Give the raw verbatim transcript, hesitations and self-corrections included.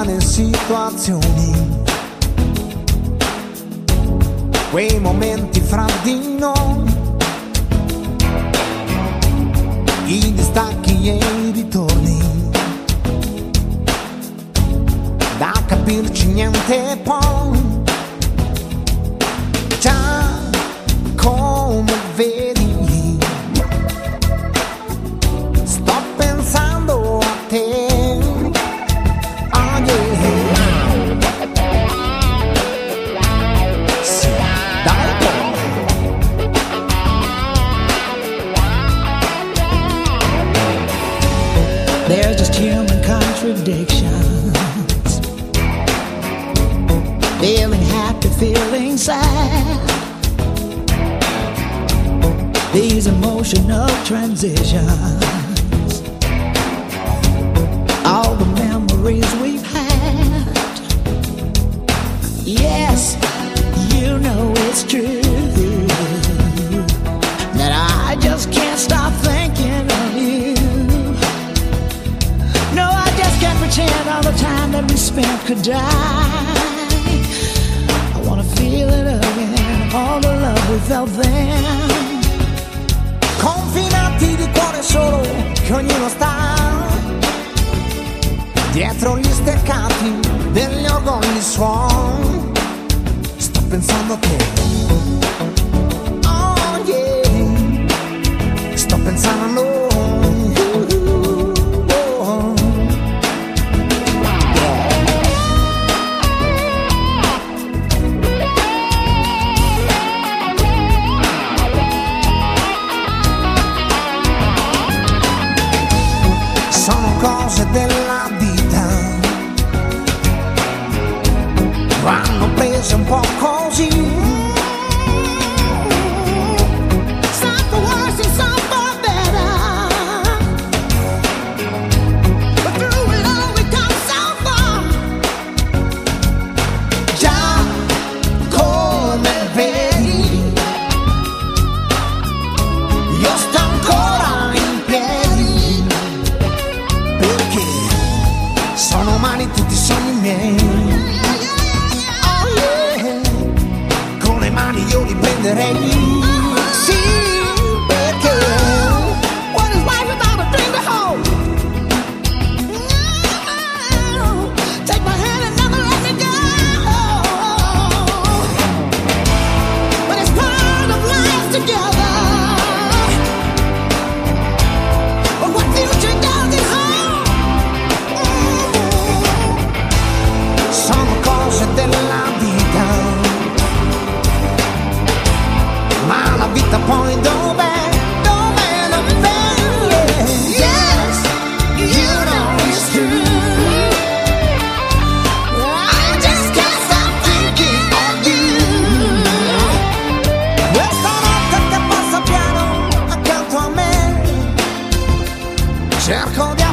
strane situazioni, quei momenti fra di noi, i distacchi e i ritorni, da capirci niente poi. Già come vedi, sto pensando a te. Oh yeah. Sì, dai poi. There's just human contradictions, feeling happy, feeling sad, these emotional transitions, all the memories we've had. Yes, you know it's true that I just can't stop thinking of you. No, I just can't pretend all the time that we spent could die. I wanna feel it again, all the love we felt then. Confinati di cuore solo, che ognuno sta dietro gli steccati degli orgogli suon. Sto pensando a te. Oh yeah. Sto pensando a noi. Cose della vita vanno prese un po' così. Some for worse and some for better, but through it all we come so far. Già come vedi, io sto ancora in piedi, perché sono umani tutti i sogni miei. Oh yeah, con le mani io li prenderei. Sì, perché What is life without a dream to hold? Take my hand and never let me go. But it's part of life together. But what future does it hold? sono cose della vita, ma la vita poi dov'è? Dov'è? Dov'è? Yeah. Yes, you know it's true. I just can't stop thinking of you. Questa notte che passa piano accanto a me, cerco di